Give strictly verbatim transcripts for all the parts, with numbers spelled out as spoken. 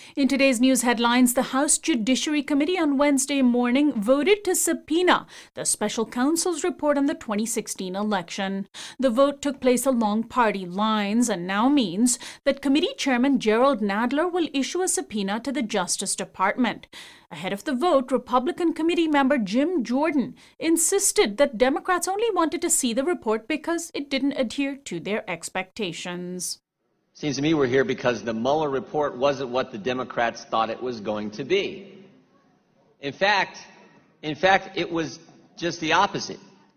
In today's news headlines, the House Judiciary Committee on Wednesday morning voted to subpoena the special counsel's report on the twenty sixteen election. The vote took place along party lines and now means that committee chairman Jerrold Nadler will issue a subpoena to the Justice Department. Ahead of the vote, Republican committee member Jim Jordan insisted that Democrats only wanted to see the report because it didn't adhere to their expectations. Seems to me we're here because the Mueller report wasn't what the Democrats thought it was going to be. In fact, in fact, it was just the opposite.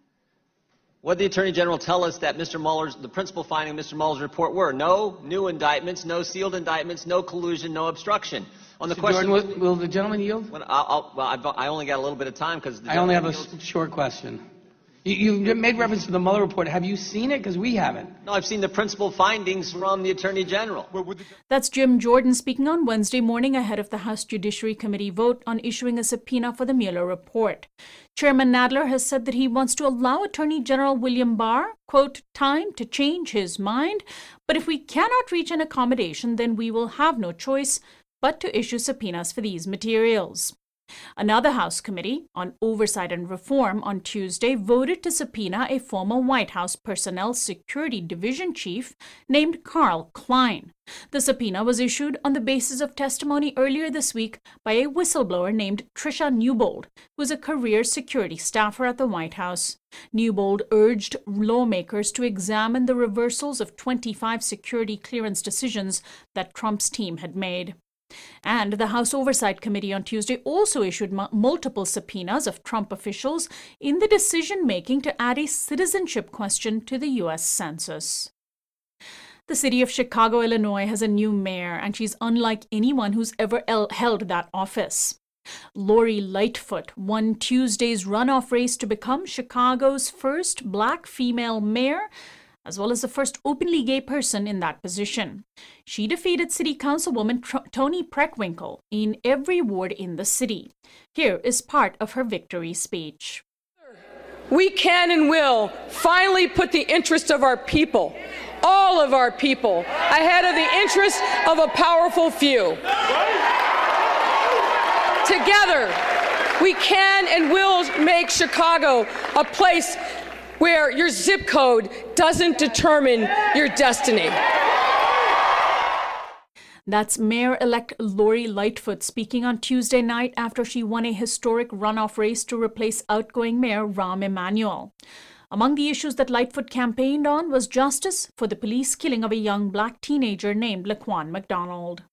What did the Attorney General tell us that Mister Mueller's, the principal finding of Mister Mueller's report were? No new indictments, no sealed indictments, no collusion, no obstruction. On the Mister question, Jordan, will, will the gentleman yield? When I'll, I'll, well, I've, I only got a little bit of time because I only have a yields. short question. You, you made reference to the Mueller report. Have you seen it? Because we haven't. No, I've seen the principal findings from the Attorney General. That's Jim Jordan speaking on Wednesday morning ahead of the House Judiciary Committee vote on issuing a subpoena for the Mueller report. Chairman Nadler has said that he wants to allow Attorney General William Barr, quote, time to change his mind, but if we cannot reach an accommodation, then we will have no choice but to issue subpoenas for these materials. Another House committee on Oversight and Reform on Tuesday voted to subpoena a former White House Personnel Security Division chief named Carl Klein. The subpoena was issued on the basis of testimony earlier this week by a whistleblower named Tricia Newbold, who is a career security staffer at the White House. Newbold urged lawmakers to examine the reversals of twenty-five security clearance decisions that Trump's team had made. And the House Oversight Committee on Tuesday also issued m- multiple subpoenas of Trump officials in the decision-making to add a citizenship question to the U S Census. The city of Chicago, Illinois has a new mayor, and she's unlike anyone who's ever el- held that office. Lori Lightfoot won Tuesday's runoff race to become Chicago's first black female mayor, as well as the first openly gay person in that position. She defeated City Councilwoman Tr- Toni Preckwinkle in every ward in the city. Here is part of her victory speech. We can and will finally put the interest of our people, all of our people, ahead of the interest of a powerful few. Together, we can and will make Chicago a place where your zip code doesn't determine your destiny. That's Mayor-elect Lori Lightfoot speaking on Tuesday night after she won a historic runoff race to replace outgoing Mayor Rahm Emanuel. Among the issues that Lightfoot campaigned on was justice for the police killing of a young black teenager named Laquan McDonald.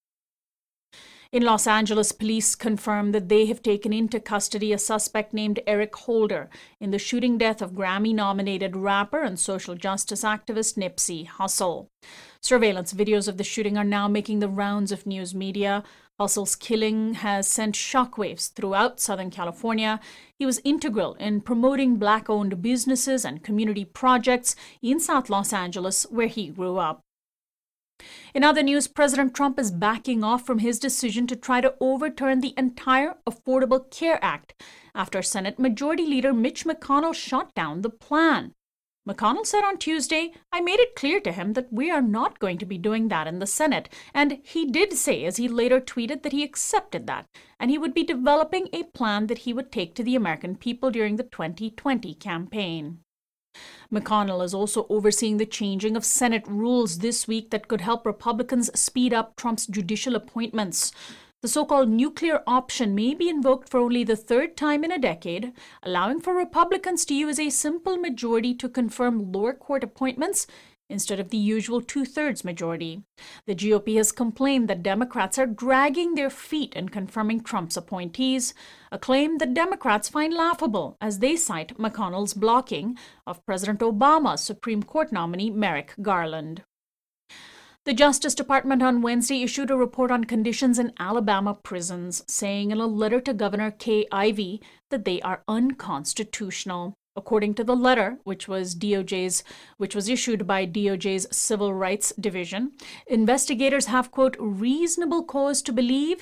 In Los Angeles, police confirmed that they have taken into custody a suspect named Eric Holder in the shooting death of Grammy-nominated rapper and social justice activist Nipsey Hussle. Surveillance videos of the shooting are now making the rounds of news media. Hussle's killing has sent shockwaves throughout Southern California. He was integral in promoting black-owned businesses and community projects in South Los Angeles, where he grew up. In other news, President Trump is backing off from his decision to try to overturn the entire Affordable Care Act after Senate Majority Leader Mitch McConnell shot down the plan. McConnell said on Tuesday, I made it clear to him that we are not going to be doing that in the Senate. And he did say, as he later tweeted, that he accepted that and he would be developing a plan that he would take to the American people during the twenty twenty campaign. McConnell is also overseeing the changing of Senate rules this week that could help Republicans speed up Trump's judicial appointments. The so-called nuclear option may be invoked for only the third time in a decade, allowing for Republicans to use a simple majority to confirm lower court appointments instead of the usual two-thirds majority. The G O P has complained that Democrats are dragging their feet in confirming Trump's appointees, a claim that Democrats find laughable as they cite McConnell's blocking of President Obama's Supreme Court nominee Merrick Garland. The Justice Department on Wednesday issued a report on conditions in Alabama prisons, saying in a letter to Governor Kay Ivey that they are unconstitutional. According to the letter, which was D O J's, which was issued by D O J's Civil Rights Division, investigators have, quote, reasonable cause to believe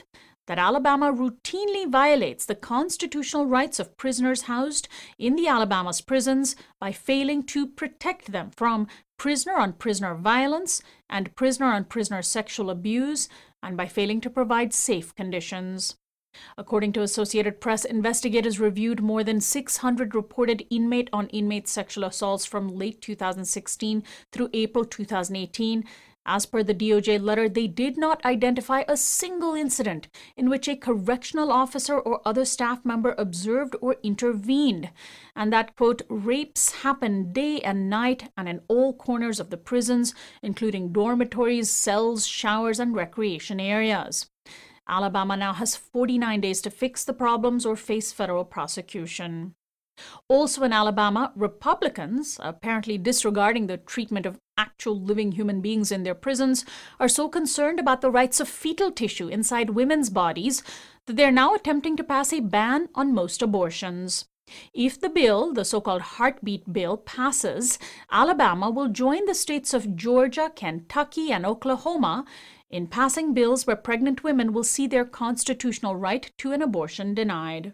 that Alabama routinely violates the constitutional rights of prisoners housed in the Alabama's prisons by failing to protect them from prisoner-on-prisoner violence and prisoner-on-prisoner sexual abuse, and by failing to provide safe conditions. According to Associated Press, investigators reviewed more than six hundred reported inmate-on-inmate sexual assaults from late two thousand sixteen through April two thousand eighteen. As per the D O J letter, they did not identify a single incident in which a correctional officer or other staff member observed or intervened, and that, quote, rapes happen day and night and in all corners of the prisons, including dormitories, cells, showers, and recreation areas. Alabama now has forty-nine days to fix the problems or face federal prosecution. Also in Alabama, Republicans, apparently disregarding the treatment of actual living human beings in their prisons, are so concerned about the rights of fetal tissue inside women's bodies that they are now attempting to pass a ban on most abortions. If the bill, the so-called Heartbeat Bill, passes, Alabama will join the states of Georgia, Kentucky, and Oklahoma in passing bills where pregnant women will see their constitutional right to an abortion denied.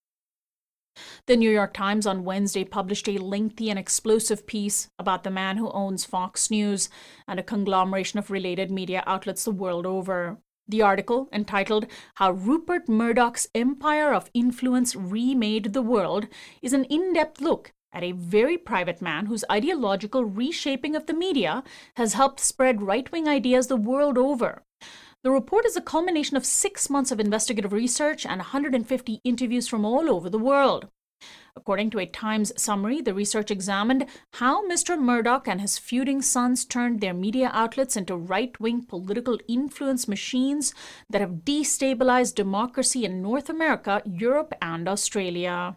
The New York Times on Wednesday published a lengthy and explosive piece about the man who owns Fox News and a conglomeration of related media outlets the world over. The article, entitled How Rupert Murdoch's Empire of Influence Remade the World, is an in-depth look at a very private man whose ideological reshaping of the media has helped spread right-wing ideas the world over. The report is a culmination of six months of investigative research and one hundred fifty interviews from all over the world. According to a Times summary, the research examined how Mister Murdoch and his feuding sons turned their media outlets into right-wing political influence machines that have destabilized democracy in North America, Europe, and Australia.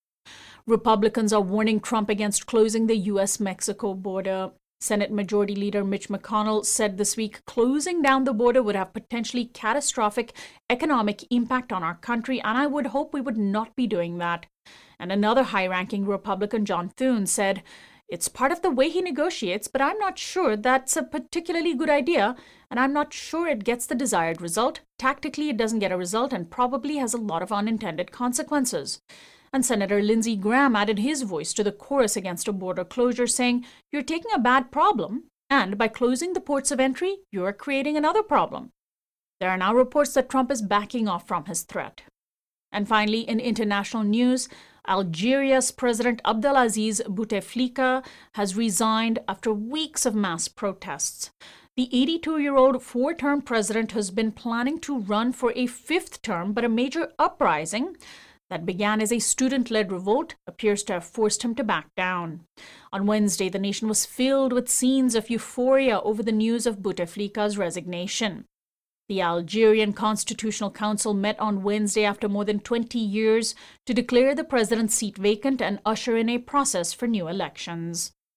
Republicans are warning Trump against closing the U S Mexico border. Senate Majority Leader Mitch McConnell said this week closing down the border would have potentially catastrophic economic impact on our country, and I would hope we would not be doing that. And another high-ranking Republican, John Thune, said, "It's part of the way he negotiates, but I'm not sure that's a particularly good idea, and I'm not sure it gets the desired result. Tactically, it doesn't get a result and probably has a lot of unintended consequences." And Senator Lindsey Graham added his voice to the chorus against a border closure, saying, "You're taking a bad problem, and by closing the ports of entry, you're creating another problem." There are now reports that Trump is backing off from his threat. And finally, in international news, Algeria's President Abdelaziz Bouteflika has resigned after weeks of mass protests. The eighty-two-year-old four-term president has been planning to run for a fifth term, but a major uprising that began as a student-led revolt appears to have forced him to back down. On Wednesday, the nation was filled with scenes of euphoria over the news of Bouteflika's resignation. The Algerian Constitutional Council met on Wednesday after more than twenty years to declare the president's seat vacant and usher in a process for new elections.